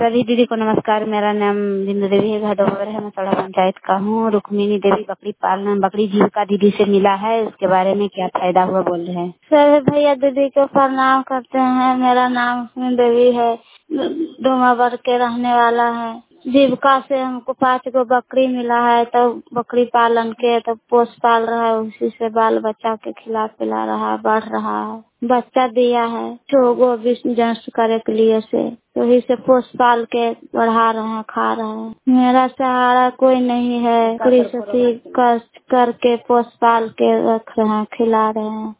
सभी दीदी को नमस्कार। मेरा नाम बिंदु देवी है, घाटोवर है, मैं सड़ा पंचायत का हूँ। रुक्मिणी देवी बकरी पालन बकरी जीविका दीदी से मिला है, उसके बारे में क्या फायदा हुआ बोल रहे हैं। सभी भैया दीदी को प्रणाम करते हैं। मेरा नाम रुक्मिणी देवी है, डोमावर के रहने वाला है। जीविका से हमको 5 गो बकरी मिला है, तो बकरी पालन के तो पोष पाल रहा है, उसी से बाल बच्चा के खिला पिला रहा है, बढ़ रहा है। बच्चा दिया है 6 गो 20 जन्स करे के लिए से, तो ही से पोष पाल के बढ़ा रहे हैं, खा रहे हैं। मेरा सहारा कोई नहीं है, कृषि कष्ट करके पोष पाल के रख रहे हैं, खिला रहे हैं।